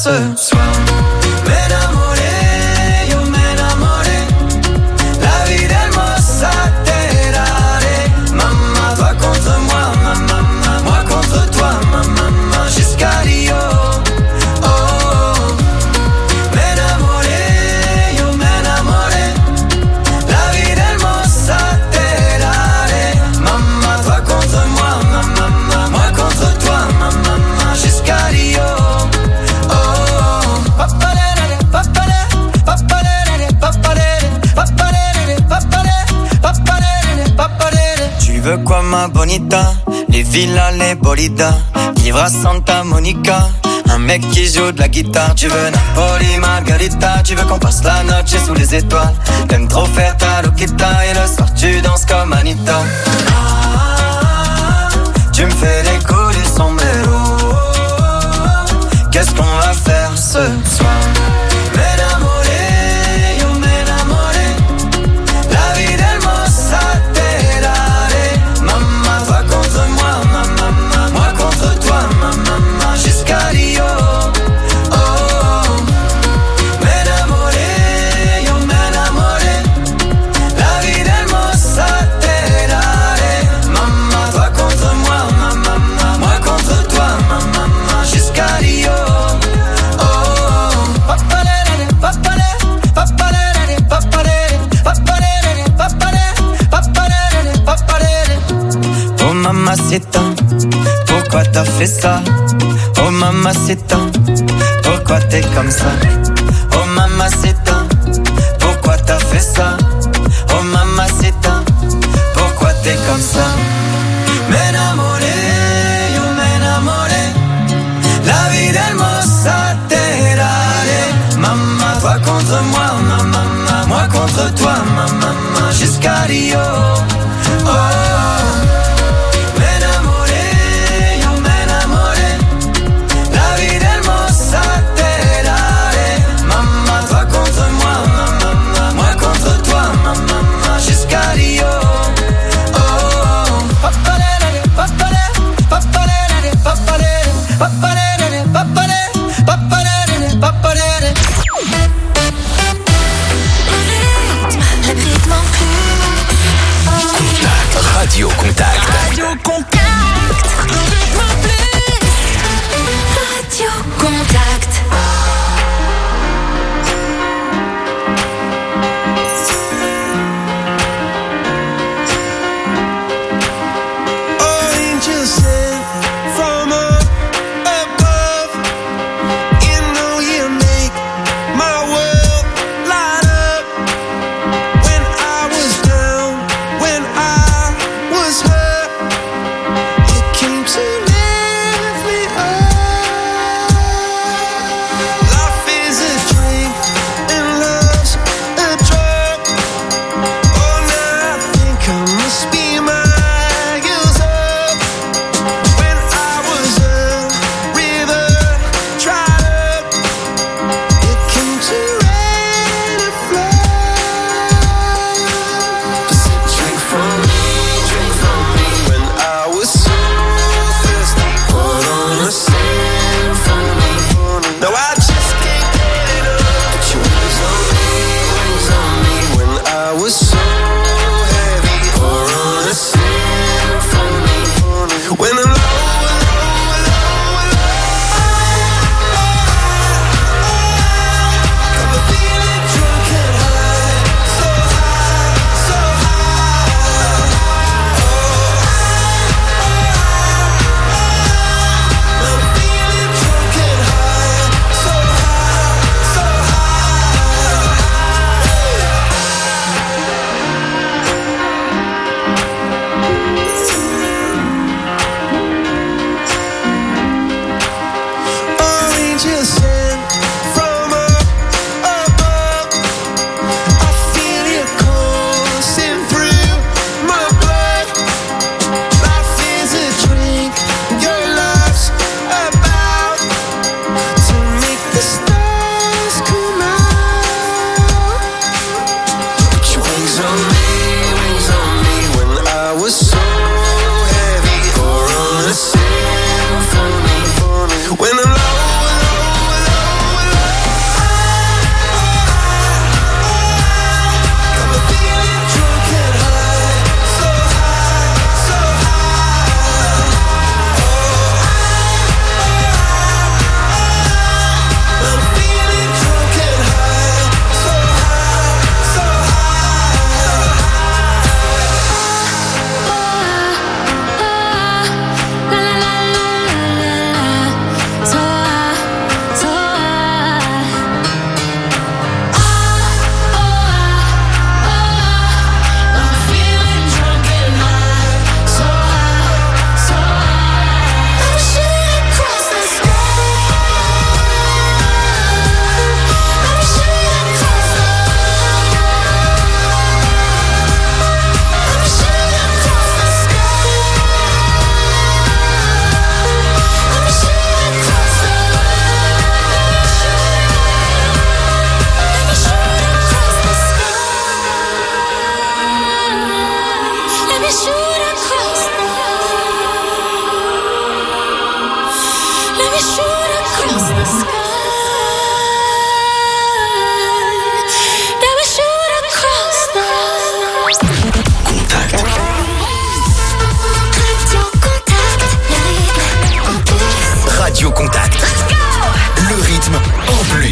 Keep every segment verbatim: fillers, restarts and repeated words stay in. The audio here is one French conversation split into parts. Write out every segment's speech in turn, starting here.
ce soir. M'enamoré, yo m'enamoré. La vie del mossa terare. Maman, toi contre moi, maman, moi contre toi, maman, jusqu'à Rio. Oh, oh. M'enamoré, yo m'enamoré. La vie del mossa terare. Maman, toi contre moi, maman, moi contre toi, maman, jusqu'à Rio. Oh, oh. Papalere, papalere, papalere, papalere, papalere, papalere, papalere, papalere. Tu veux quoi ma bonita? Les villas, les bolidas, vivre à Santa Monica. Un mec qui joue de la guitare. Tu veux Napoli, Margarita. Tu veux qu'on passe la noche sous les étoiles. T'aimes trop faire ta loquita. Et le soir tu danses comme Anita. Ah, tu me fais les coups du sombrero. Qu'est-ce qu'on va faire ce soir? M'enamoré, yo m'enamoré. La vie del mossa terare. Maman, toi contre moi, maman, moi contre toi, maman, jusqu'à Rio. Oh, oh. M'enamoré, yo m'enamoré. La vie del mossa terare. Maman, toi contre moi, maman, moi contre toi, maman, jusqu'à Rio. Oh, oh. Papalere, papalere, papalere, papalere, papalere, papalere, papalere, papalere. Oh mamacita, pourquoi t'as fait ça? Oh mamacita, pourquoi t'es comme ça? Oh mamacita, pourquoi t'as fait ça? Oh mamacita, pourquoi t'es comme ça? M'enamoré, yo m'enamoré. La vie del mossa terare. Maman, toi contre moi, maman, moi contre toi, maman, jusqu'à Rio. Oh, oh. M'enamoré, yo m'enamoré. La vie del mossa terare. Maman, toi contre moi, maman, moi contre toi, maman, jusqu'à Rio. Oh, oh. rythme en plus.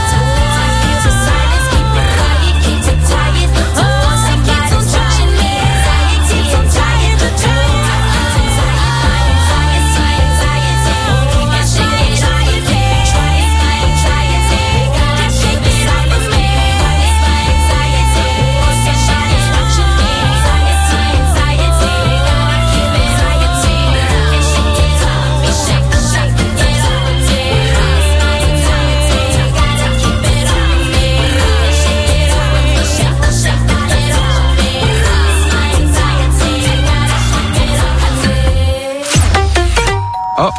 Somebody's watching me.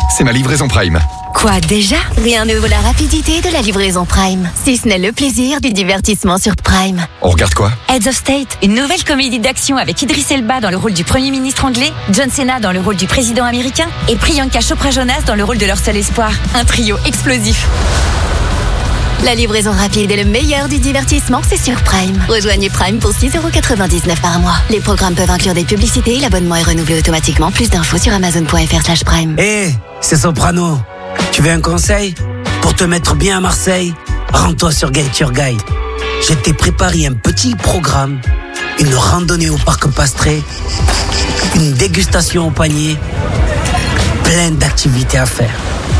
c'est ma livraison Prime. Quoi déjà? Rien ne vaut la rapidité de la livraison Prime. Si ce n'est le plaisir du divertissement sur Prime. On regarde quoi? Heads of State, une nouvelle comédie d'action avec Idris Elba dans le rôle du Premier ministre anglais, John Cena dans le rôle du président américain et Priyanka Chopra Jonas dans le rôle de leur seul espoir. Un trio explosif. La livraison rapide et le meilleur du divertissement, c'est sur Prime. Rejoignez Prime pour six euros quatre-vingt-dix-neuf par mois. Les programmes peuvent inclure des publicités, l'abonnement est renouvelé automatiquement. Plus d'infos sur amazon.fr slash prime. Hé, hey, c'est Soprano. Tu veux un conseil? Pour te mettre bien à Marseille, rends-toi sur Get Your Guide. Je t'ai préparé un petit programme, une randonnée au parc Pastré, une dégustation au panier, plein d'activités à faire.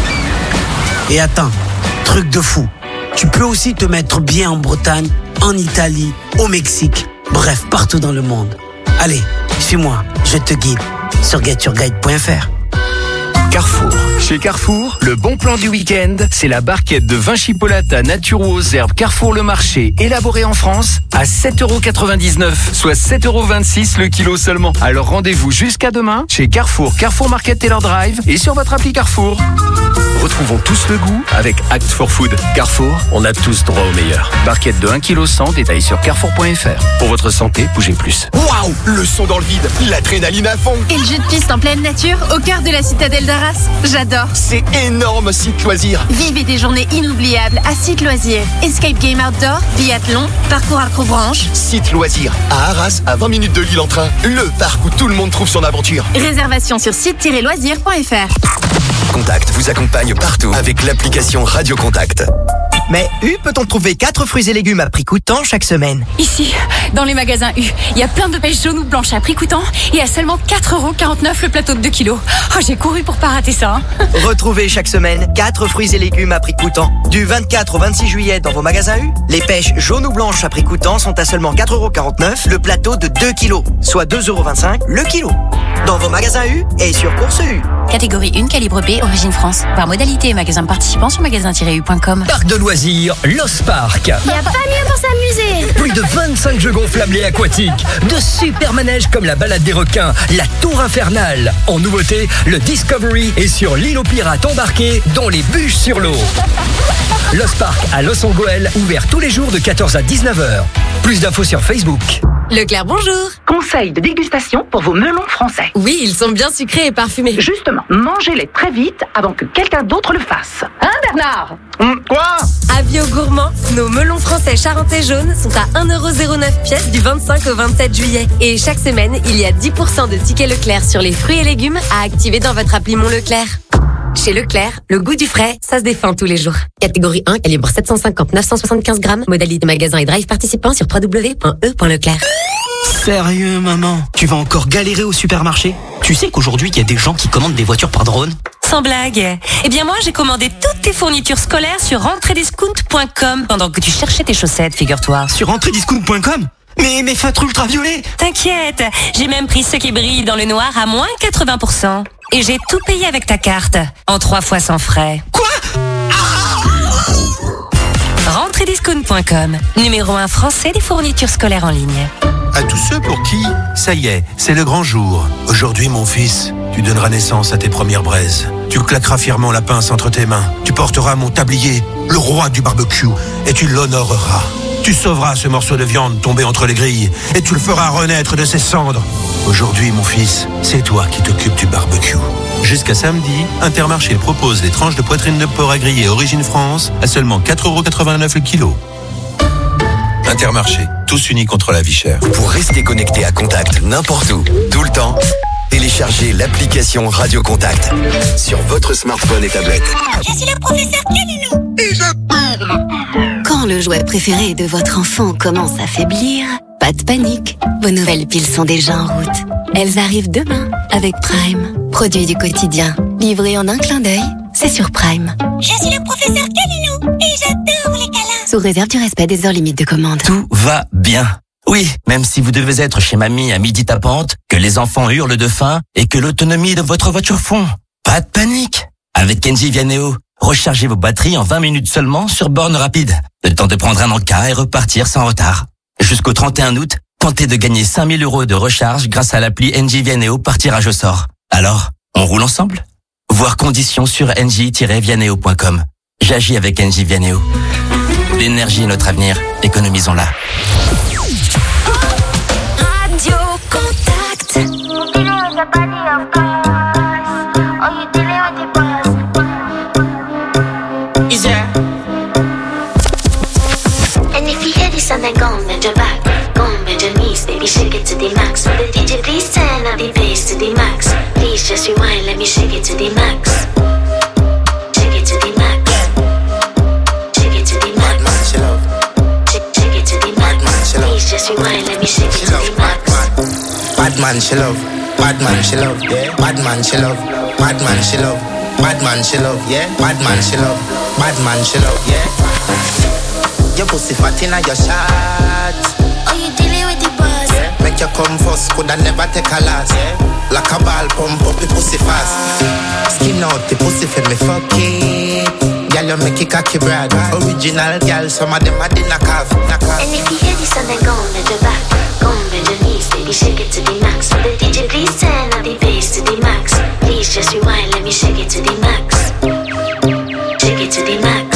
Et attends, truc de fou, tu peux aussi te mettre bien en Bretagne, en Italie, au Mexique, bref, partout dans le monde. Allez, suis-moi, je te guide sur get your guide point f r. Carrefour. Chez Carrefour, le bon plan du week-end, c'est la barquette de vin chipolata nature ou aux herbes Carrefour Le Marché, élaborée en France, à sept euros quatre-vingt-dix-neuf, soit sept euros vingt-six le kilo seulement. Alors rendez-vous jusqu'à demain chez Carrefour, Carrefour Market Taylor Drive et sur votre appli Carrefour. Retrouvons tous le goût avec Act for Food. Carrefour, on a tous droit au meilleur. Barquette de un virgule cent kilos, détail sur carrefour point f r. Pour votre santé, bougez plus. Waouh, le son dans le vide, l'adrénaline à fond. Et le jeu de piste en pleine nature, au cœur de la citadelle d'Arras. J'adore. C'est énorme, Site Loisirs. Vivez des journées inoubliables à Site Loisirs. Escape Game Outdoor, biathlon, parcours acrobranche. Site Loisirs, à Arras, à vingt minutes de Lille en train. Le parc où tout le monde trouve son aventure. Réservation sur site tiret loisirs point f r. Contact vous accompagne partout avec l'application Radio Contact. Mais U peut-on trouver quatre fruits et légumes à prix coûtant chaque semaine? Ici, dans les magasins U, il y a plein de pêches jaunes ou blanches à prix coûtant et à seulement quatre euros quarante-neuf le plateau de deux kilos. Oh, j'ai couru pour pas rater ça. Hein. Retrouvez chaque semaine quatre fruits et légumes à prix coûtant. Du vingt-quatre au vingt-six juillet dans vos magasins U, les pêches jaunes ou blanches à prix coûtant sont à seulement quatre euros quarante-neuf le plateau de deux kilos, soit deux euros vingt-cinq le kilo. Dans vos magasins U et sur Course U. Catégorie un, calibre B, origine France. Par modalité et magasin participant sur magasin tiret u point com. Parc de loisirs, Lost Park. Y a pas mieux pour s'amuser. Plus de vingt-cinq jeux gonflables et aquatiques. De super manèges comme la balade des requins, la tour infernale. En nouveauté, le Discovery est sur l'île aux pirates embarqués, dont les bûches sur l'eau. Lost Park à Los Angeles, ouvert tous les jours de quatorze à dix-neuf heures. Plus d'infos sur Facebook. Leclerc, bonjour. Conseil de dégustation pour vos melons français. Oui, ils sont bien sucrés et parfumés. Justement, mangez-les très vite avant que quelqu'un d'autre le fasse. Hein, Bernard? Hum, quoi? Avis aux gourmands, nos melons français charentais jaunes sont à un euro zéro neuf pièce du vingt-cinq au vingt-sept juillet. Et chaque semaine, il y a dix pour cent de tickets Leclerc sur les fruits et légumes à activer dans votre appli Mon Leclerc. Chez Leclerc, le goût du frais, ça se défend tous les jours. Catégorie un, calibre sept cent cinquante à neuf cent soixante-quinze grammes. Modalité magasin et drive participant sur w w w point e point leclerc. Sérieux, maman? Tu vas encore galérer au supermarché? Tu sais qu'aujourd'hui, il y a des gens qui commandent des voitures par drone? Sans blague. Eh bien moi, j'ai commandé toutes tes fournitures scolaires sur rentrée discount point com pendant que tu cherchais tes chaussettes, figure-toi. Sur rentrée discount point com? Mais mes feutres ultraviolets! T'inquiète, j'ai même pris ceux qui brillent dans le noir à moins quatre-vingts pour cent. Et j'ai tout payé avec ta carte, en trois fois sans frais. Quoi? rentrée discount point com, numéro un français des fournitures scolaires en ligne. À tous ceux pour qui, ça y est, c'est le grand jour. Aujourd'hui, mon fils, tu donneras naissance à tes premières braises. Tu claqueras fièrement la pince entre tes mains. Tu porteras mon tablier, le roi du barbecue, et tu l'honoreras. Tu sauveras ce morceau de viande tombé entre les grilles, et tu le feras renaître de ses cendres. Aujourd'hui, mon fils, c'est toi qui t'occupes du barbecue. Jusqu'à samedi, Intermarché propose des tranches de poitrine de porc à griller Origine France à seulement quatre euros quatre-vingt-neuf le kilo. Intermarché, tous unis contre la vie chère. Pour rester connecté à Contact n'importe où, tout le temps, téléchargez l'application Radio Contact sur votre smartphone et tablette. Je suis le professeur Canino. Et je parle. Quand le jouet préféré de votre enfant commence à faiblir, pas de panique. Vos nouvelles piles sont déjà en route. Elles arrivent demain avec Prime. Produit du quotidien, livré en un clin d'œil, c'est sur Prime. Je suis le professeur Canino et j'adore les câlins. Sous réserve du respect des heures limites de commande. Tout va bien. Oui, même si vous devez être chez mamie à midi tapante, que les enfants hurlent de faim et que l'autonomie de votre voiture fond. Pas de panique. Avec Engie Vianeo, rechargez vos batteries en vingt minutes seulement sur borne rapide. Le temps de prendre un encas et repartir sans retard. Jusqu'au trente et un août, tentez de gagner cinq mille euros de recharge grâce à l'appli Engie Vianeo par tirage au sort. Alors, on roule ensemble ? Voir conditions sur n j tiret vianeo point com. J'agis avec N J Vianeo. L'énergie est notre avenir, économisons-la. Radio Contact. Yeah. And if you hear this and then go and bend your back, go and bend your knees, baby, shake it to the max. Will the D J please turn up the bass to the max? Please just rewind, let me shake it to the max. Shake it to the max. Shake it to the max. Shake, shake it to the max. Please just rewind, let me shake it to the max. Bad man she love, bad man she love, yeah. Bad man she love, bad man she love, bad man she love, yeah. Bad man she love, bad man she love, yeah. Your pussy fat inna your shot. Oh, you dealing with the boss? Yeah. Make you come first, coulda never take a last. Yeah. Like a ball pump up the pussy fast. Skin out the pussy for me fuck it. Girl you make it cocky brad. Original girl, some of them a the knock off, knock off. And if you hear this and then go and bend your back, go and bend your knees, baby, shake it to the max. Will the D J please turn up the bass to the max? Please just rewind, let me shake it to the max. Shake it to the max.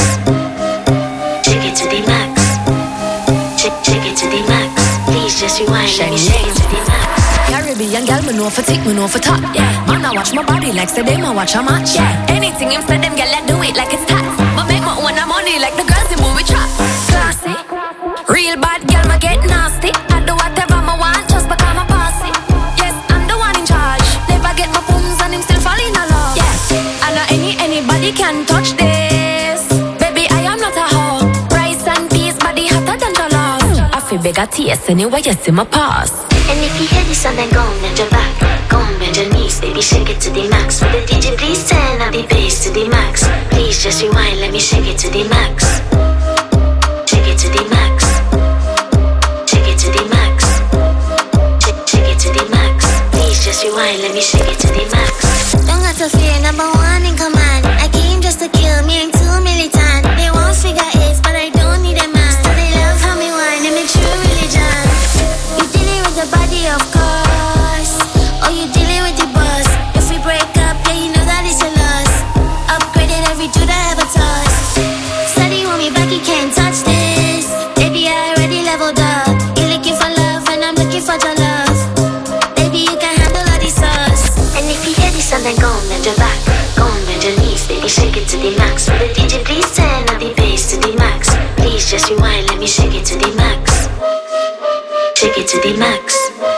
Shake it to the max. Shake, shake it to the max. Please just rewind, let me shake it to the max. Caribbean girl, me know for tick, me know for top. Yeah, man, I watch my body like say them I watch a match. Yeah, anything him say them girl, I do it like it's tax. But make my own money like the girls in movie trap. Classy, real bad girl, me get nasty. I do whatever I want just because I'm bossy. Yes, I'm the one in charge. Never get my pums and him still fall in love. Yeah, I know any anybody can touch this. Baby, I am not a hoe. Rice and peas, body hotter than jollof. I feel bigger tears anyway, you see my pass. And if you hear this and then go and bend your back, go and bend your knees, baby, shake it to the max. Will the D J please turn up the bass to the max? Please just rewind, let me shake it to the max. Shake it to the max. Shake it to the max. Shake, shake it to the max. Please just rewind, let me shake it to the max. Don't got to fear, number one in command. I came just to kill me, ain't too militant. They won't figure eight, but I don't need a man. So they love how me whine, and make true religion. You dealing with the body, of course. Oh, you dealing with the boss. If we break up, yeah, you know that it's a loss. Upgraded every dude I ever touched. Said he want me back, he can't touch this. Baby, I already leveled up. You're looking for love, and I'm looking for your love. Baby, you can handle all the sauce. And if you hear this and then go and bend your back, go and bend your knees, baby, shake it to the max. Will the D J please turn up the bass to the max? Please just rewind, let me shake it to the max. Shake it to the max.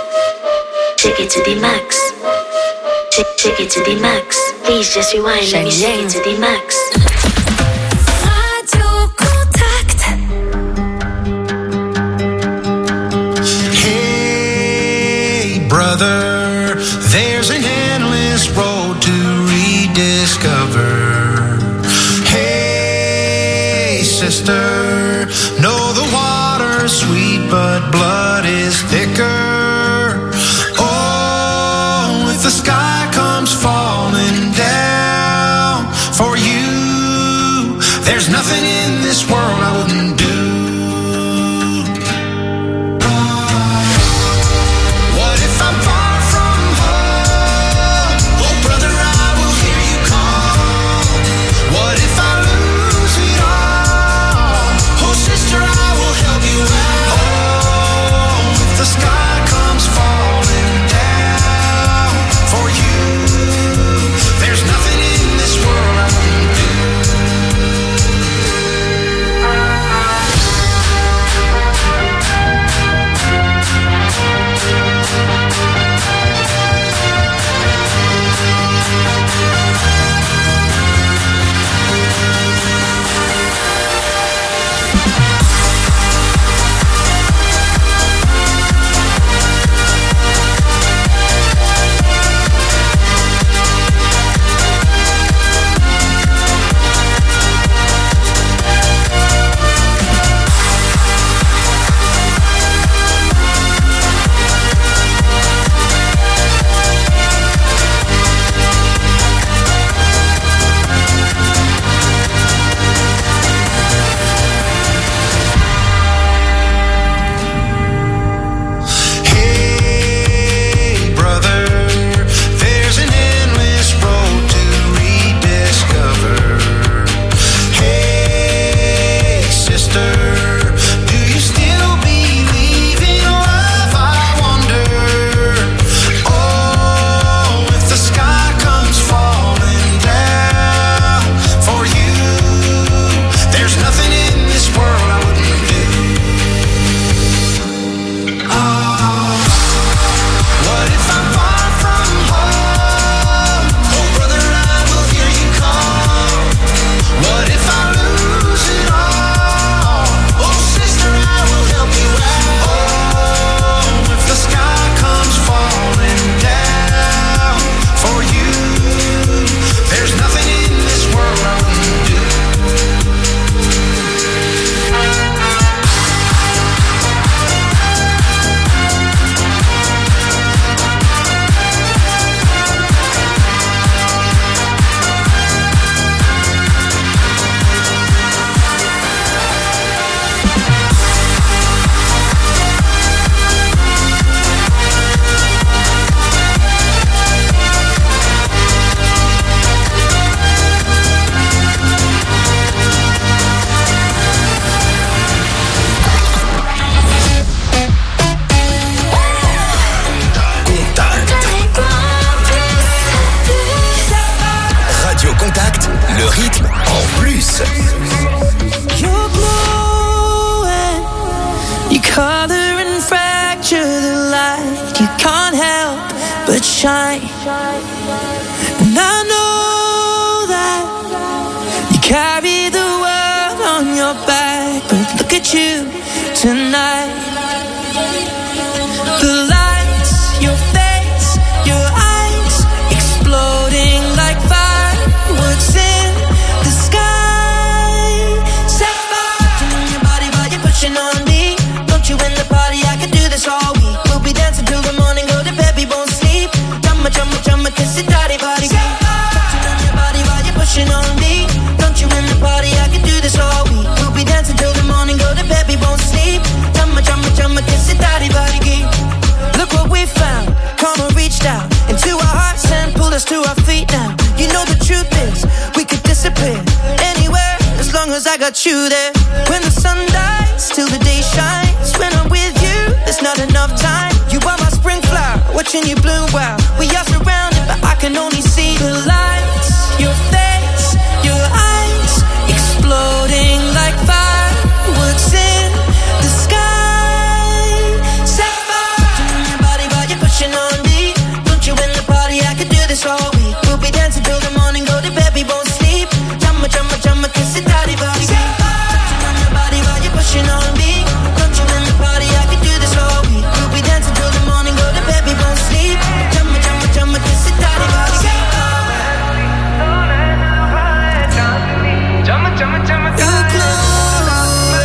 Shake it to the max. Shake, shake it to the max. Please just rewind, let me shake it to the max. Radio Contact. Hey, brother, there's an endless road to rediscover. Hey, sister, know the water's sweet, but blood is thicker. Oh, if the sky comes falling down for you, there's nothing in this world I wouldn't do. What if I'm far from home? Oh, brother, I will hear you call. What if I lose it all? Oh, sister, I will help you out. Oh, Le rythme en plus. You're glowing, you color and fracture the light. You can't help but shine. And I know that you carry the world on your back, but look at you tonight. The lights, your face, your eyes, exploding like fireworks in the sky. Set fire to your body while you're pushing on me. Don't you in the party, I could do this all week. We'll be dancing till the morning, go to bed, we won't sleep. Chumma, chumma, chumma, kiss it, daddy, body. Touching on your body while you're pushing on me. Don't you in the party, I could do this all week. We'll be dancing till the morning, go to bed, we won't sleep. Chumma, chumma, chumma, kiss it, daddy, body. Look what we found, karma reached out into our hearts and pulled us to our feet now. You know the truth is, we could disappear anywhere as long as I got you there. When the sun dies, till the day shines. When I'm with you, there's not enough time. You are my spring flower, watching you bloom wild. We are surrounded, but I can only see the lights. Your face, your eyes, exploding like fireworks in the sky. Set fire to your body while you're pushing on me. Don't you in the party, I could do this all week. We'll be dancing till the morning, go to bed, we won't sleep. Chumma, chumma, chumma, kiss it, daddy, body. Touching on your body while you're pushing on me. Don't you in the party, I could do this all week. We'll be dancing till the morning, go to bed, we won't sleep. Chumma, chumma, chumma, kiss it, daddy, body. Chumma, chumma, chumma, you're glowing.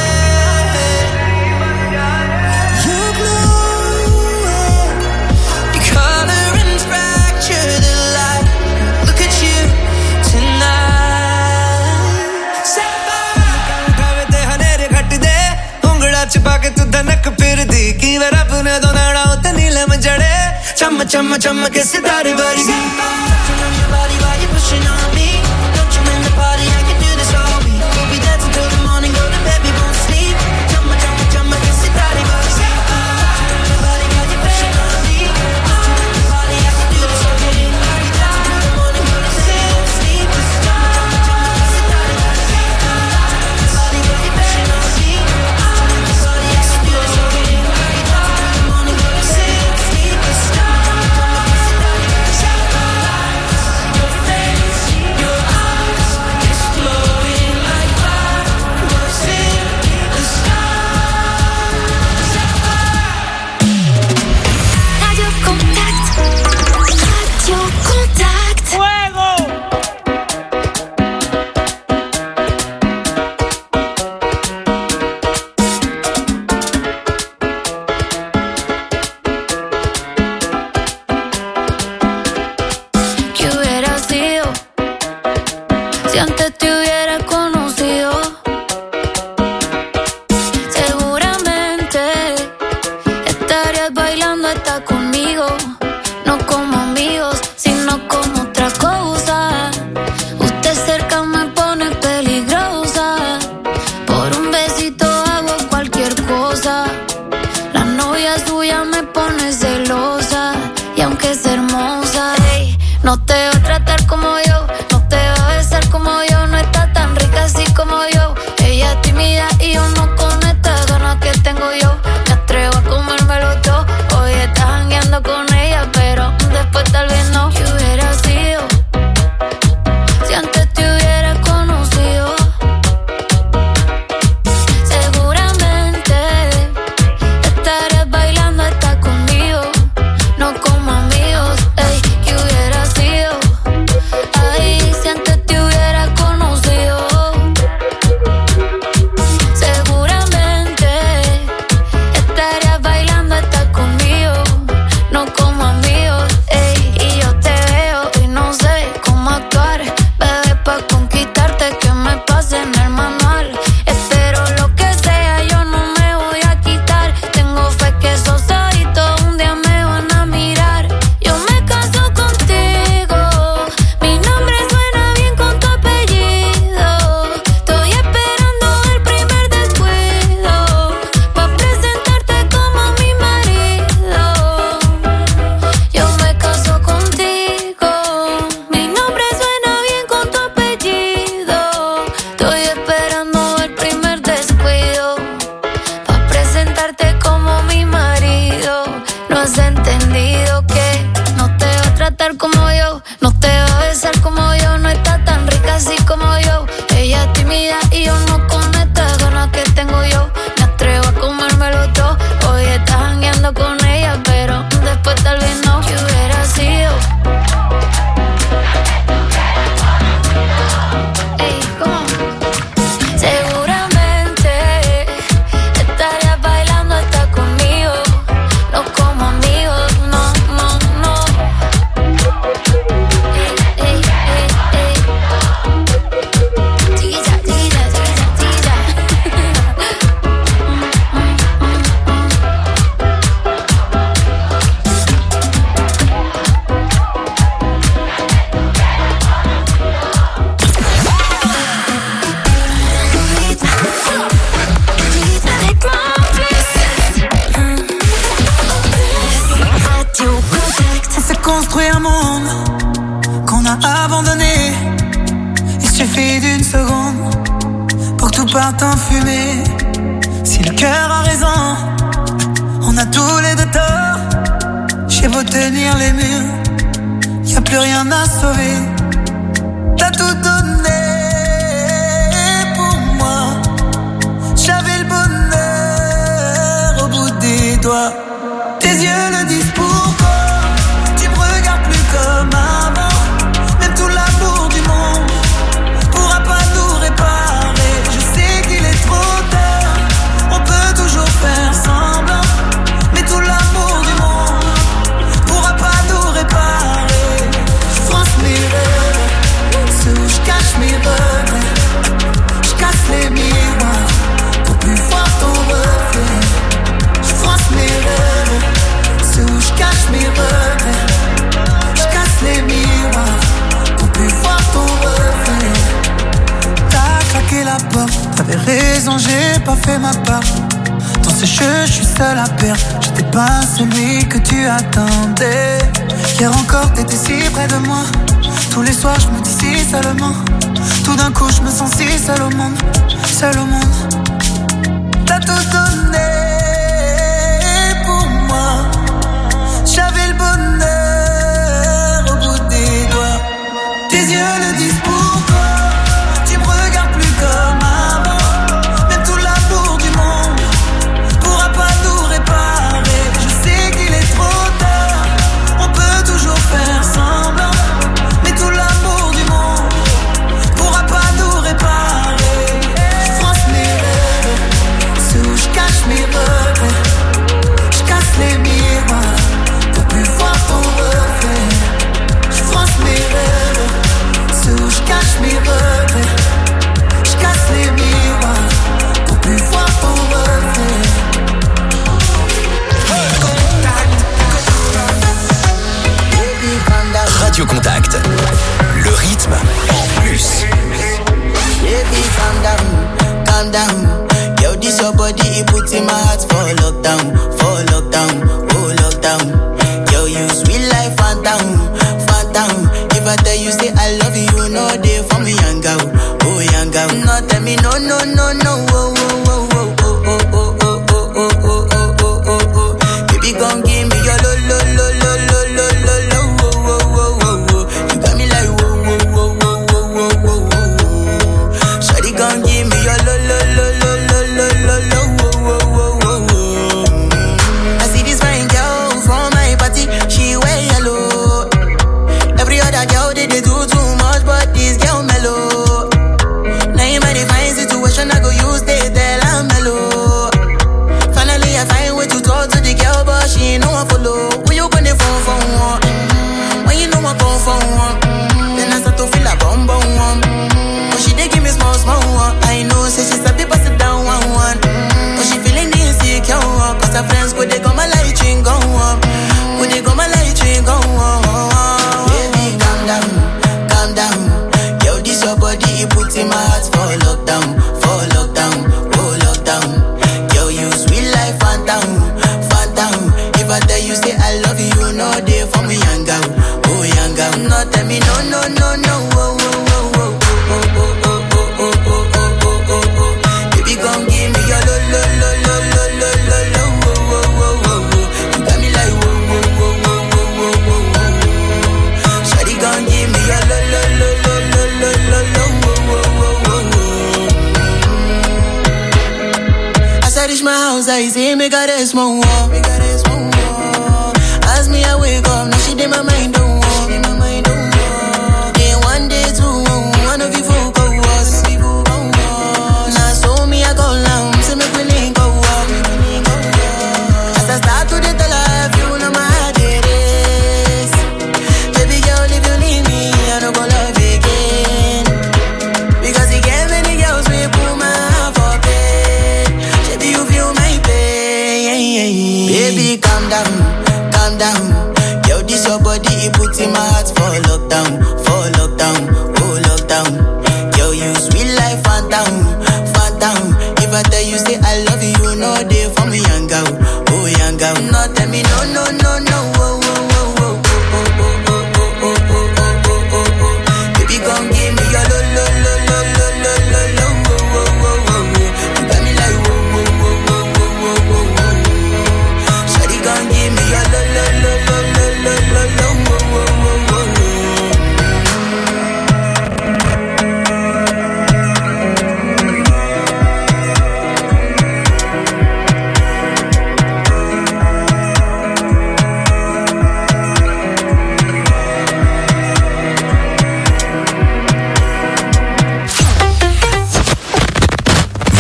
You're glowing. You color and fracture the light. Look at you tonight. Set fire. खावे ते हनेरे घट दे उंगड़ा छिपा के तू धनक फिर दी की वर अपने दो नाड़ा उते नीलम जड़े चम चम चम के सितारे बरस Touching on your body while you're pushing on me. Don't you in the party, I can do this all week. We'll be dancing till the morning, go to bed, we won't sleep. Chum chum chum के सितारे बरस Touching on your body while you're pushing on me. Don't you in the party, I can do this all week. We'll be dancing till the morning, go to bed, we won't sleep. Chum chum chum के सितारे बरस Touching on your body while you're pushing on me. Don't you in the party, I can do this all week. We'll be dancing till the morning, go to bed, we won't sleep. Chum chum chum के सितारे बरस Your face, your eyes, exploding like fireworks in the sky. Radio Contact. Radio Contact. Fuego. ¿Qué hubiera sido si antes te hubiera conocido? Seguramente estarías bailando hasta conmigo, no como amigos, sino como otra cosa. Usted cerca me pone peligrosa, por un besito hago cualquier cosa. La novia suya me pone celosa, y aunque es hermosa, ey, no te va a tratar como yo, no te va a besar como yo, no está tan rica así como yo. Ella es tímida y yo no con estas ganas que tengo yo. Me atrevo a comérmelo todo, hoy estás jangueando con ella, pero después tal vez no. ¿Qué hubiera sido si antes te hubiera conocido? Seguramente estarías bailando hasta conmigo, no como amigos, ey. ¿Qué hubiera sido suffit d'une seconde pour que tout parte en fumée. Si le cœur a raison, on a tous les deux tort. J'ai beau tenir les murs, y a plus rien à sauver. T'as tout donné pour moi. J'avais le bonheur au bout des doigts. Tes yeux le disent pourquoi. Tu me regardes plus comme avant. Même tout l'amour du monde pourra pas nous réparer. Je sais qu'il est trop tard, on peut toujours faire semblant. Mais tout l'amour du monde pourra pas nous réparer. Je fronce mes rêves, ceux où je cache mes regrets. Je casse les miroirs pour plus voir ton reflet. Je fronce mes rêves, ceux où je cache mes regrets. Je casse les miroirs pour plus voir ton reflet. T'as claqué la porte, t'avais raison, j'ai pas fait ma part. Dans ce jeu, je suis seul à perdre. J'étais pas celui que tu attendais. Hier encore, t'étais si près de moi. Tous les soirs, je me dis si seulement. Tout d'un coup, je me sens si seul au monde. Seul au monde. T'as tout donné pour moi. J'avais le bonheur au bout des doigts. Tes yeux le disent pourquoi. Tu me regardes plus comme avant. Même tout l'amour du monde pourra pas nous réparer. Je sais qu'il est trop tard, on peut toujours faire semblant. Mais tout l'amour du monde pourra pas nous réparer. Je fronce mes rêves, ceux où je cache mes regrets. Je casse les miroirs pour plus voir ton reflet. Je fronce mes rêves, ceux où je cache mes regrets. Je casse les miroirs pour plus voir ton reflet. Radio Contact. Le rythme en plus. Baby, calm down, calm down. Yo, this your body, it puts in my heart for lockdown, for lockdown, oh lockdown. Yo, you sweet life, phantom, phantom. If I tell you say I love you, you know they for me, young girl, oh young girl. No, tell me no, no, no, no, oh, oh, oh, oh, oh, oh, oh, oh, oh, oh, oh, oh, oh, oh. Baby, gon' give me your lo, lo, lo, lo, lo, lo, lo, lo, oh, oh, oh, oh, oh. You got me like whoa, whoa, whoa, whoa, whoa, whoa, whoa, whoa. Shawty gon' give me your lo, lo, lo, lo, lo, lo, lo, lo, oh, oh, oh, oh, oh. I see this fine girl from my party, she wear yellow. Every other girl they, they do too much, but this girl mellow. Now in my divine situation, I go use they tell I'm mellow. Finally I find way to talk to the girl, but she ain't no one follow. Who you gonna phone for one? Mm-hmm. When you know I come for one, mm-hmm. Then I start to feel a bum bum one. Mm-hmm. But she dey give me small small one. I know say she's a people sit down one one. Mm-hmm. But she feeling insecure, cause her friends go they go my light ring go on. Go they go my light ring go on. Baby, calm down, calm down. Yo, this your body, it puts in my heart for lockdown, for lockdown, oh lockdown. Yo, you sweet life, phantom, phantom. If I tell you say I love you, you know they for me, young girl, oh young girl. No, tell me no, no, no, no, oh, oh, oh, oh, oh, oh, oh, oh, oh, oh, oh, oh, oh, oh. Baby, gon' give me your lo, lo, lo, lo, lo, lo, lo, lo, oh, oh, oh, oh, oh. You got me like whoa, whoa, whoa, whoa, whoa, whoa, whoa, whoa. Shawty gon' give me your lo, lo, lo, lo, lo, lo, lo, lo, oh, oh, oh, oh, oh. As I reach my house, I see me got a small wall. As me I wake up, now she did my mind don't walk. Day one, day two, one of you folk go was. Now so me I go down, say me we link go walk. As I start to the tell her, if you know my heart it is. Baby girl, if you leave me, I don't go love again. Because you get many girls we put my heart for bed. Baby, you feel my pain. Baby, calm down, calm down. Yo, this your body, it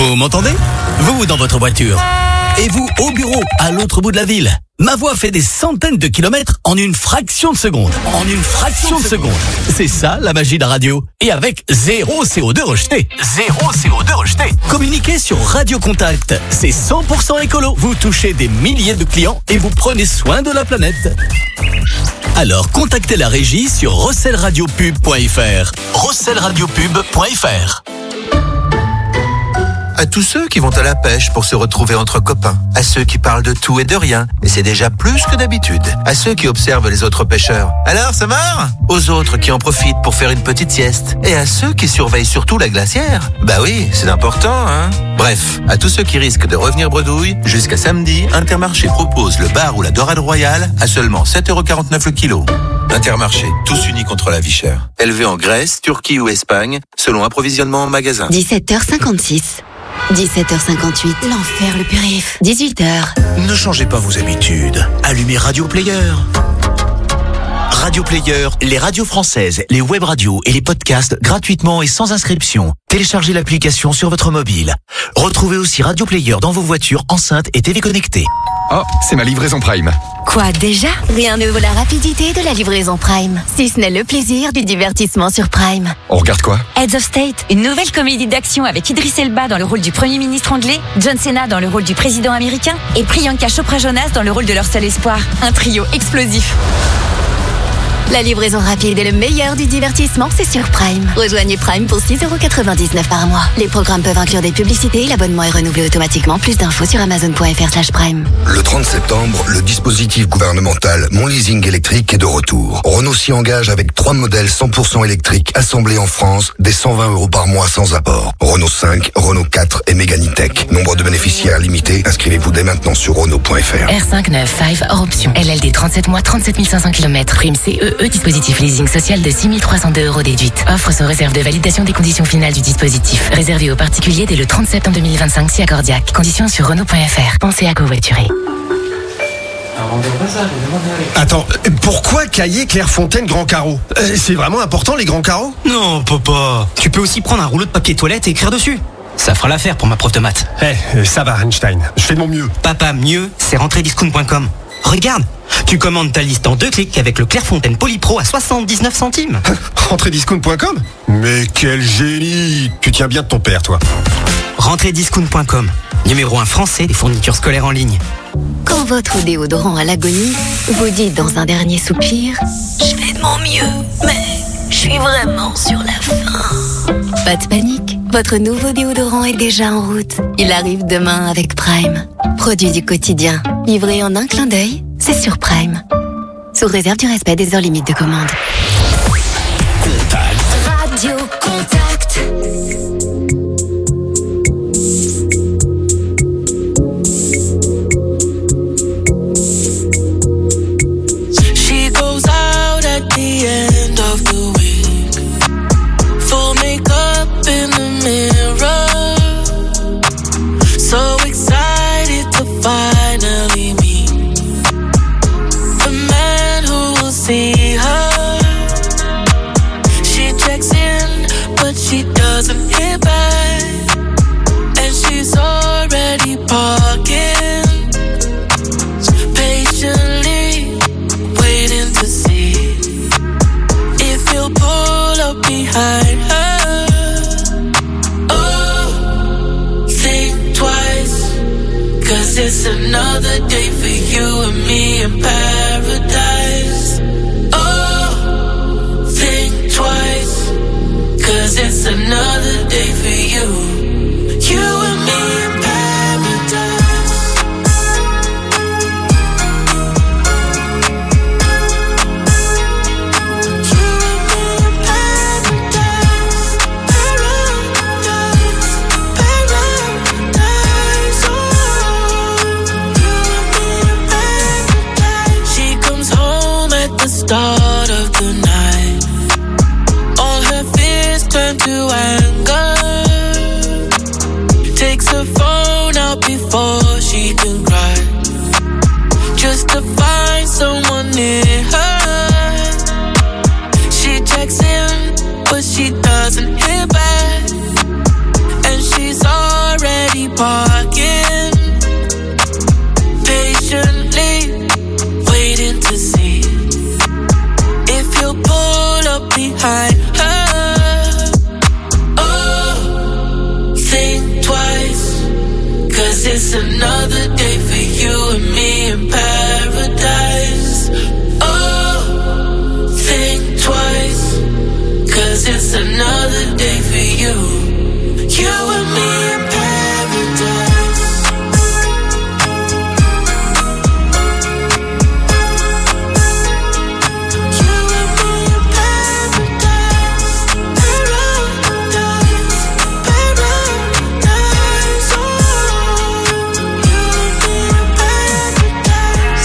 Vous m'entendez? Vous dans votre voiture. Et vous au bureau, à l'autre bout de la ville. Ma voix fait des centaines de kilomètres en une fraction de seconde. En une fraction de seconde. C'est ça la magie de la radio. Et avec zéro C O deux rejeté. Zéro C O deux rejeté. Communiquez sur Radio Contact. C'est cent pour cent écolo. Vous touchez des milliers de clients et vous prenez soin de la planète. Alors contactez la régie sur rosselradiopub point f r. rosselradiopub point f r. À tous ceux qui vont à la pêche pour se retrouver entre copains, à ceux qui parlent de tout et de rien, et c'est déjà plus que d'habitude, à ceux qui observent les autres pêcheurs. Alors, ça marre? Aux autres qui en profitent pour faire une petite sieste, et à ceux qui surveillent surtout la glacière. Bah oui, c'est important, hein. Bref, à tous ceux qui risquent de revenir bredouille, jusqu'à samedi, Intermarché propose le bar ou la dorade royale à seulement sept euros quarante-neuf le kilo. Intermarché, tous unis contre la vie chère. Élevé en Grèce, Turquie ou Espagne, selon approvisionnement en magasin. dix-sept heures cinquante-six. dix-sept heures cinquante-huit. L'enfer, le périph'. dix-huit heures. Ne changez pas vos habitudes. Allumez Radio Player. Radio Player, les radios françaises, les web radios et les podcasts gratuitement et sans inscription. Téléchargez l'application sur votre mobile. Retrouvez aussi Radio Player dans vos voitures, enceintes et télé connectées. Oh, c'est ma livraison Prime. Quoi déjà? Rien ne vaut la rapidité de la livraison Prime. Si ce n'est le plaisir du divertissement sur Prime. On regarde quoi? Heads of State, une nouvelle comédie d'action avec Idris Elba dans le rôle du Premier ministre anglais, John Cena dans le rôle du président américain et Priyanka Chopra Jonas dans le rôle de leur seul espoir. Un trio explosif. La livraison rapide et le meilleur du divertissement, c'est sur Prime. Rejoignez Prime pour six euros quatre-vingt-dix-neuf par mois. Les programmes peuvent inclure des publicités, l'abonnement est renouvelé automatiquement. Plus d'infos sur amazon point f r slash prime. Le trente septembre, le dispositif gouvernemental Mon Leasing électrique est de retour. Renault s'y engage avec trois modèles cent pour cent électriques assemblés en France, dès cent vingt euros par mois sans apport. Renault cinq, Renault quatre et Mégane E-Tech. Nombre de bénéficiaires limité. Inscrivez-vous dès maintenant sur Renault point f r. R cinq neuf cinq hors option. L L D trente-sept mois, trente-sept mille cinq cents kilomètres. Prime C E E, dispositif leasing social de six mille trois cent deux euros déduite. Offre sous réserve de validation des conditions finales du dispositif. Réservé aux particuliers dès le trente septembre deux mille vingt-cinq si accordiaque. Conditions sur Renault point f r. Pensez à covoiturer. Attends, pourquoi Cahiers Clairefontaine Grand Carreau? euh, C'est vraiment important les grands carreaux? Non, papa. Tu peux aussi prendre un rouleau de papier toilette et écrire dessus. Ça fera l'affaire pour ma prof de maths. Eh, hey, ça va Einstein, je fais de mon mieux. Papa, mieux, c'est rentrediscount point com. Regarde, tu commandes ta liste en deux clics avec le Clairefontaine Polypro à soixante-dix-neuf centimes. rentrediscount point com? Mais quel génie! Tu tiens bien de ton père, toi. rentrediscount point com, numéro un français des fournitures scolaires en ligne. Quand votre déodorant à l'agonie vous dit dans un dernier soupir « Je fais de mon mieux, mais je suis vraiment sur la fin ». Pas de panique, votre nouveau déodorant est déjà en route. Il arrive demain avec Prime. Produit du quotidien, livré en un clin d'œil, c'est sur Prime. Sous réserve du respect des heures limites de commande. Contact. Radio Contact. She goes out at the end of the week. Full makeup in the mirror. So excited to finally meet the man who will see her. She checks in, but she doesn't hear back. And she's already parking, patiently waiting to see if he'll pull up behind her. Oh, think twice, cause it's another day for you and me in paradise. Oh, think twice, cause it's another day for you, you and me in paradise. Start of the night, all her fears turn to anger. Takes her phone out before she can cry, just to find someone near her. She checks in, but she doesn't hear back, and she's already another day for you and me in paradise. Oh, think twice, cause it's another day for you. You and me in paradise. You and me in paradise. Paradise, paradise. Oh, you and me in paradise.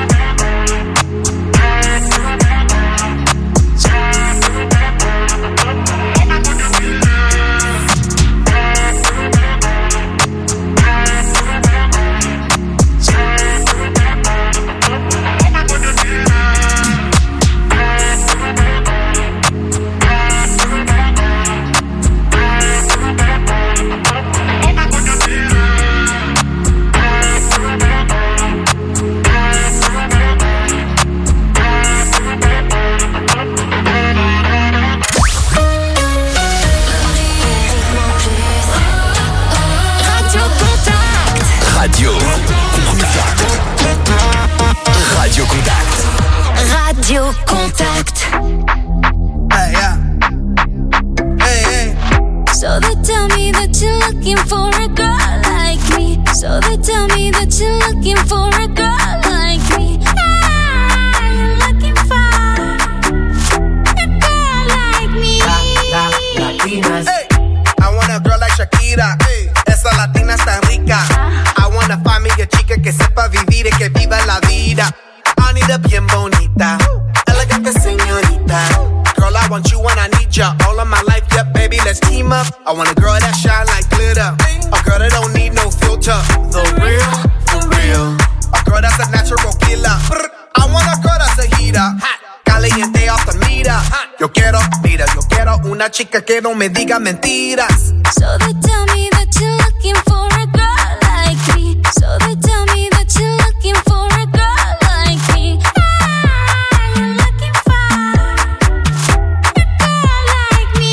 Radio Contact. Radio Contact. Radio Contact. Hey, yeah. Hey, hey. So they tell me that you're looking for a girl like me. So they tell me that you're looking for a girl like me. Ah, you're looking for a girl like me. La, la, Latinas. Hey, I want a girl like Shakira. Hey, esa latina está rica. I wanna find me a chica que sepa vivir y que viva la vida. I need a bien bonita, elegante señorita. Girl, I want you and I need ya all of my life. Yep, baby, let's team up. I want a girl that shine like glitter, a girl that don't need no filter. The real, the real. A girl that's a natural killer. I want a girl that's a heater, caliente off the meter. Yo quiero, mira, yo quiero una chica que no me diga mentiras. So they tell me that you're looking for a girl like me. So they tell me that you're looking for a girl like me. Ah, you're looking for a girl like me.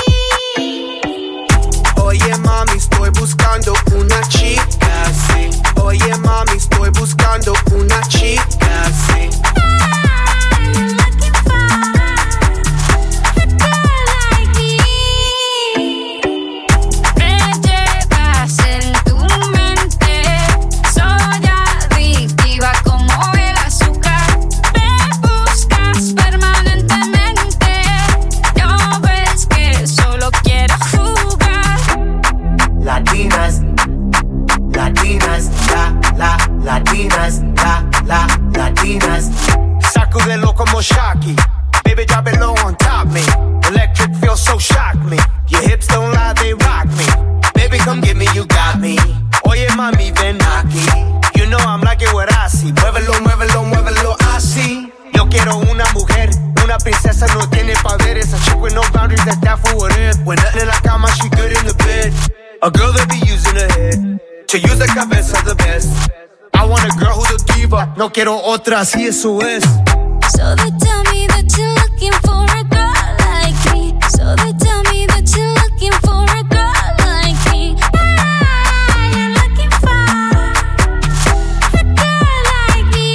Oye mami, estoy buscando una chica, sí. Oye mami, estoy buscando una chica, sí. Latinas, Latinas, la, la, Latinas, la, la, Latinas. Sacudelo como Shocky, baby drop it low on top me. Electric feel so shock me. Your hips don't lie, they rock me. Baby come get me, you got me. Oye mami ven aquí. You know I'm like it what I see. Muévelo, muévelo, muévelo así. Yo quiero una mujer, una princesa no tiene poderes. A chick with no boundaries, that's that for what it. When nothing in la cama, she good in the bed. A girl that be using her head to use the cabeza the best. I want a girl who's a diva. No quiero otra, así eso es. So they tell me that you're looking for a girl like me. So they tell me that you're looking for a girl like me. Ah, you're looking for a girl like me.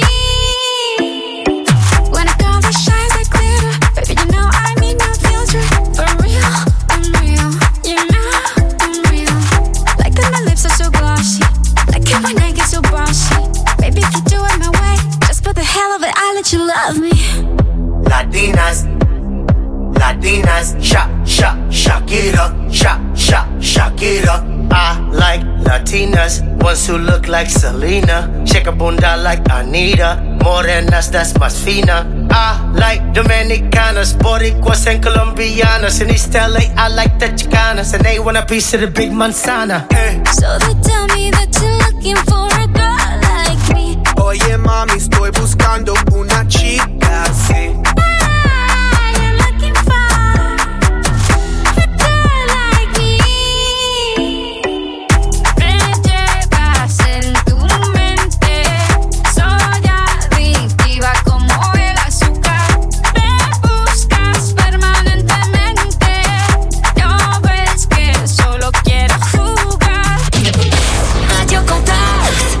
When a girl that shines like glitter, baby, you know I need no filter. For real, I'm real. You know I'm real. Like that my lips are so glossy. Like it when I get so bossy. Baby, if you do it my way, just for the hell of it, I'll let you love me. Latinas, Latinas, Sha, Sha, Shakira, Sha, Sha, Shakira. I like Latinas, ones who look like Selena, shake a bunda like Anita, morenas that's más fina. I like Dominicanas, Boricuas and Colombianas. In East L A, I like the Chicanas, and they want a piece of the big manzana. Hey. So they tell me that you're looking for a girl like me. Oye mami, estoy buscando una chica, sí. Radio Contact.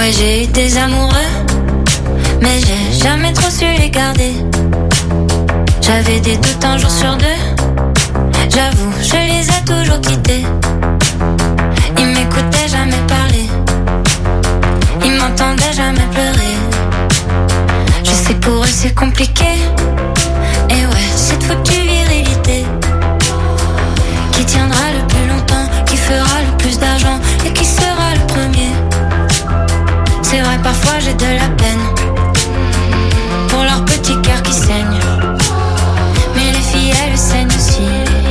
Ouais, j'ai eu des amoureux, mais j'ai jamais trop su les garder. J'avais des doutes un jour sur deux, j'avoue, je les ai toujours quittés. Ils m'écoutaient jamais parler, ils m'entendaient jamais pleurer. Je sais que pour eux c'est compliqué, et ouais, cette foutue virilité qui tiendra le plus longtemps, qui fera le plus d'argent et qui sera le premier. C'est vrai, parfois j'ai de la peine pour leur petit cœur qui saigne, mais les filles elles saignent aussi.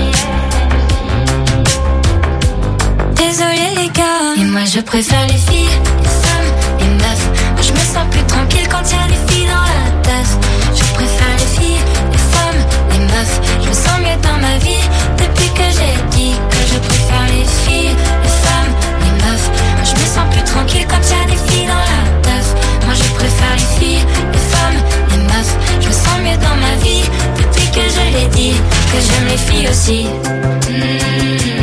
Désolé les gars, et moi je préfère les filles, les femmes, les meufs. Moi je me sens plus tranquille quand y'a des filles dans la teuf. Je préfère les filles, les femmes, les meufs. Je me sens mieux dans ma vie depuis que j'ai dit que je préfère les filles, les femmes, les meufs. Moi je me sens plus tranquille quand y'a des filles dans la teuf. Moi je préfère les filles, les femmes, les meufs. Je me sens mieux dans ma vie depuis que je l'ai dit que j'aime les filles aussi. Mmh.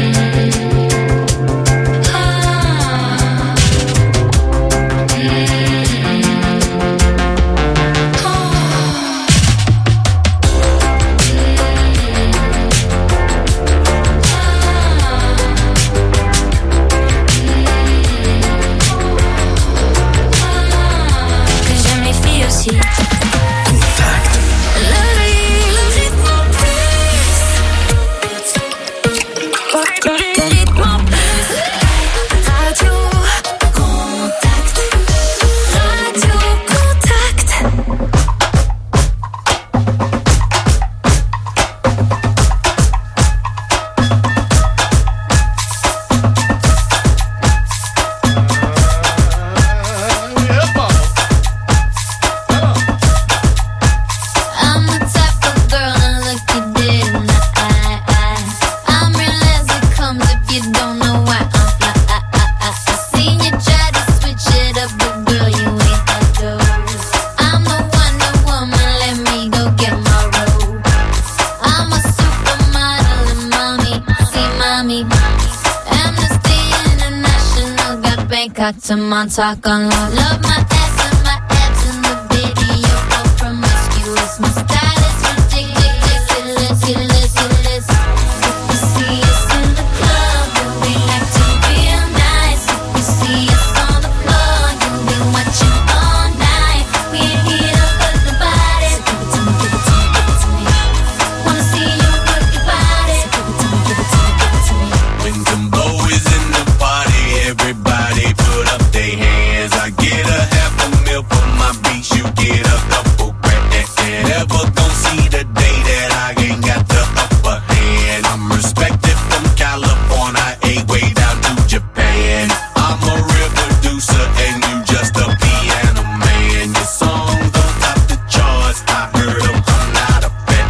To Montauk on love. Love my ass and my abs in the video for promiscuous. My style is ridiculous, ridiculous, ridiculous. If you see us in the club, you'll be acting real nice. If you see us on the floor, you'll be watching all night. We ain't here to hurt nobody. So give it to me, give it to me, give it to me. Wanna see you work your body. So give it to me, give it to me, give it to me. When Timbo is in the party, everybody put up their hands. I get a half a mil for my beats, you get a couple grand. Never gon' see the day that I ain't got the upper hand. I'm respected from California, a way down to Japan. I'm a real producer and you just a piano man. Your songs don't top the charts, I heard them, I'm not a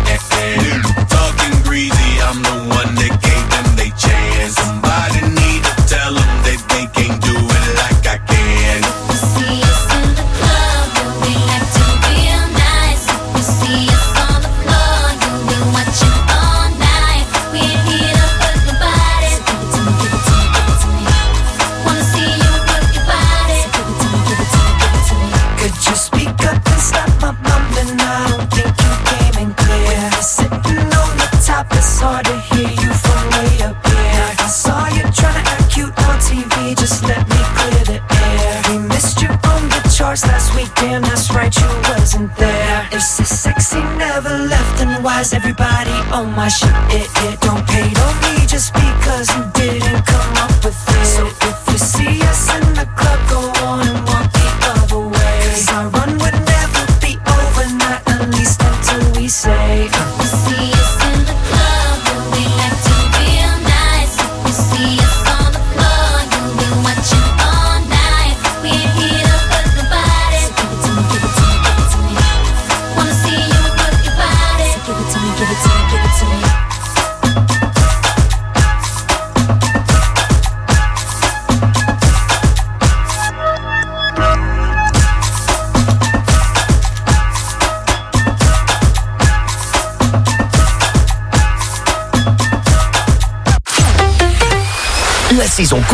fan. Talking greasy, I'm the one that gave them they chance. Somebody need to tell them that they can't do it like I can. If you see us in the club, you'll be acting real nice. If you see us on the floor, you'll be watching all night. We ain't here to hurt nobody. So give it to me, give it to me, give it to me. Wanna see you work your body. So give it to me, give it to me, give it to me. Could you speak up and stop my mumbling? I don't think you came in clear. When you're sitting on the top, it's hard to hear you from way up here. I saw you trying to act cute on T V, just let me clear the air. We missed you on the charts last weekend, that's right, you wasn't there. If so sexy never left, then why's everybody on my shit? It, it don't pay on me just because you didn't come up with it. So if you see us in the club, go on and walk the other way. 'Cause our run would never be over, not at least until we say uh. If you see us in the club, you'll be acting real nice. If you see us on the floor, you'll be watching all night. We ain't here to hurt nobody. So give it to me, give it to me, give it to me. Wanna see you work your body. So give it to me, give it to me, give it to me.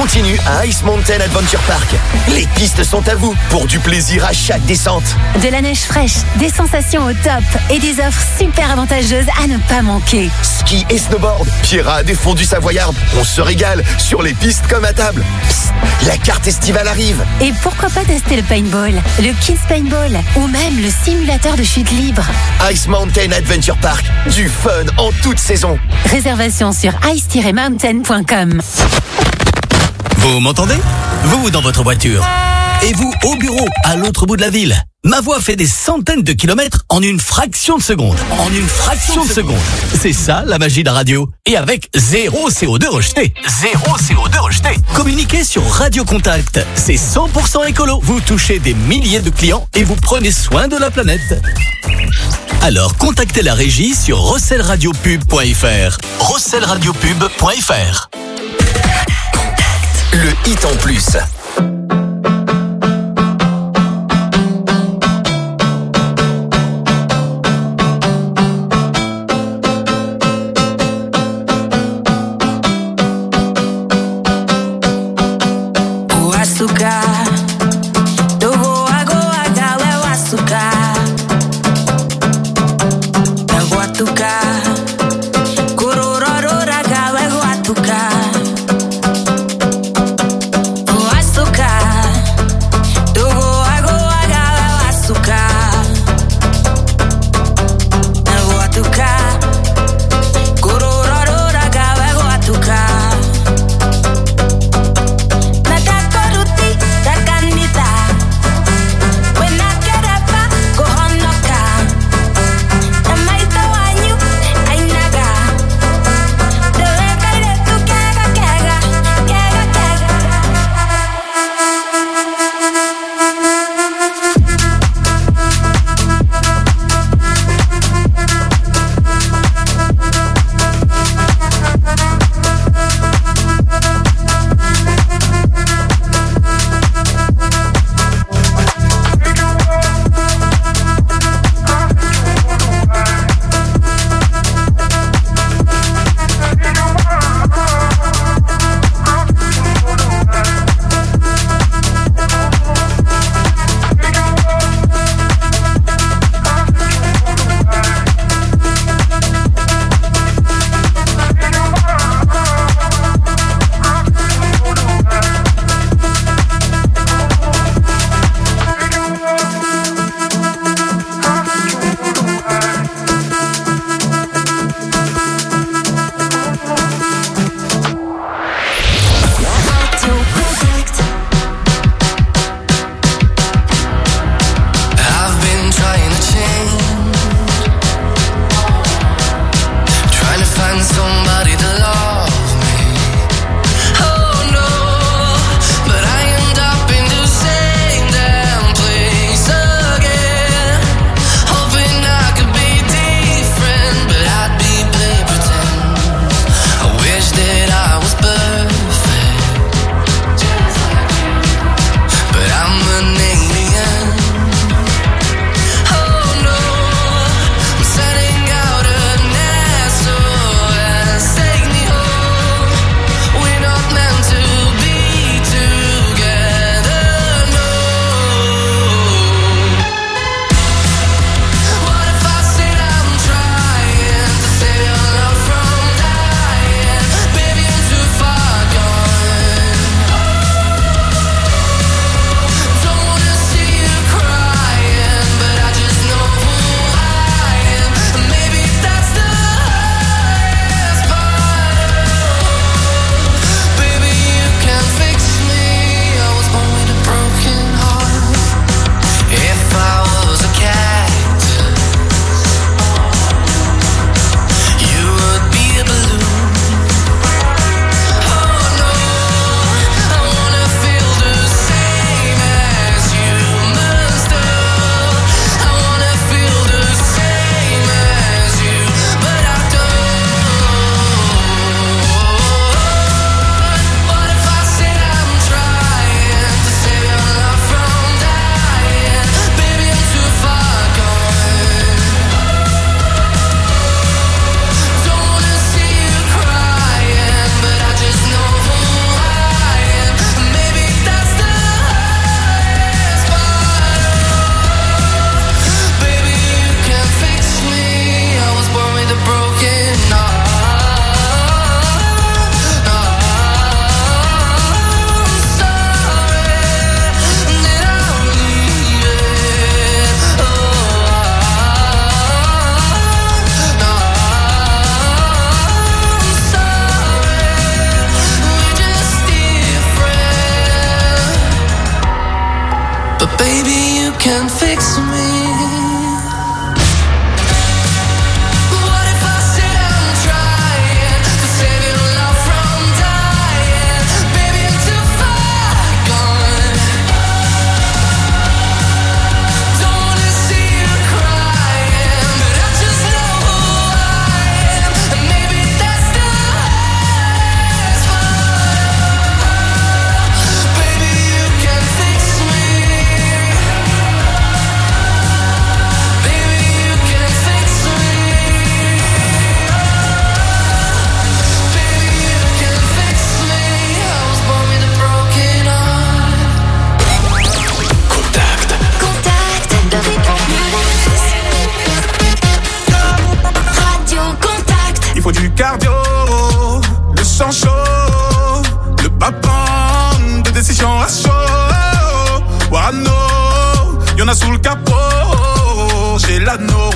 continue à Ice Mountain Adventure Park. Les pistes sont à vous pour du plaisir à chaque descente. De la neige fraîche, des sensations au top et des offres super avantageuses à ne pas manquer. Ski et snowboard, pierrade et fondue savoyarde. On se régale sur les pistes comme à table. Psst, la carte estivale arrive. Et pourquoi pas tester le paintball, le Kids Paintball ou même le simulateur de chute libre. Ice Mountain Adventure Park, du fun en toute saison. Réservation sur ice tiret mountain point com. Vous m'entendez? Vous dans votre voiture. Et vous au bureau, à l'autre bout de la ville. Ma voix fait des centaines de kilomètres en une fraction de seconde. En une fraction de seconde. C'est ça la magie de la radio. Et avec zéro C O deux rejeté. Zéro C O deux rejeté. Communiquez sur Radio Contact. C'est cent pour cent écolo. Vous touchez des milliers de clients et vous prenez soin de la planète. Alors contactez la régie sur rossel radio pub point f r. rossel radio pub point f r. Le hit en plus. Azúcar, Baby, you can fix me. Du cardio, le sang chaud, le papin de décision à chaud. Warano, y'en a sous le capot, j'ai l'anneau.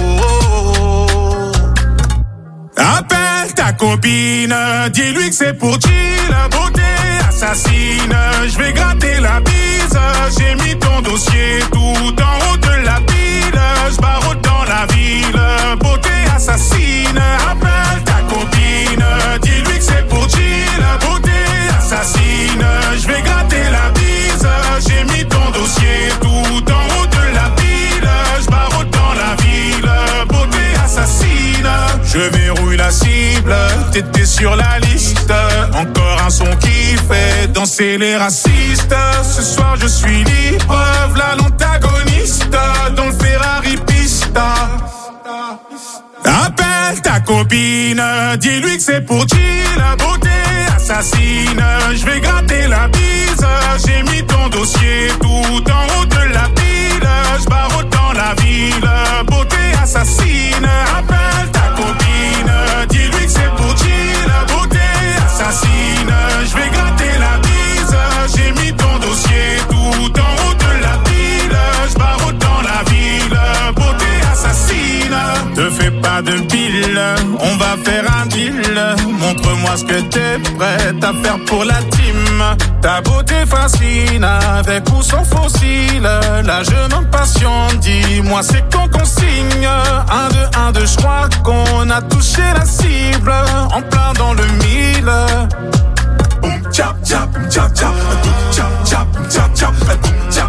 Appelle ta copine, dis-lui que c'est pour chill, beauté assassine. Je vais gratter la bise, j'ai mis ton dossier tout en haut de la pile. Je barre dans la ville, beauté assassine. Appelle ta copine, dis-lui que c'est pour chill, beauté assassine. Je vais gratter la bise, j'ai mis ton dossier tout en haut de la pile. Je barre dans la ville, beauté assassine. Je verrouille la cible, t'étais sur la liste. Encore un son qui fait danser les racistes. Ce soir je suis libre, v'là l'antagoniste dans le Ferrari Pista. Appelle ta copine, dis-lui que c'est pour chill, beauté assassine. Je vais gratter la bise, j'ai mis ton dossier tout en haut de la pile. Je barre dans la ville, beauté assassine. Appelle ta copine, dis-lui que c'est pour chill, beauté assassine. Je vais gratter la bise, j'ai mis ton dossier tout en haut de la pile. Je barre dans la ville, beauté assassine. Te fais pas de pile, on va faire un deal. Montre-moi ce que t'es prête à faire pour la team. Ta beauté fascine, avec ou sans fossile. Là je m'impatiente, dis-moi c'est quand qu'on signe. Un, deux, un, deux, je crois qu'on a touché la cible. En plein dans le mille. Boum, tchap, tchap, tchap, tchap, boum, tchap, tchap, tchap, tchap, boum, tchap.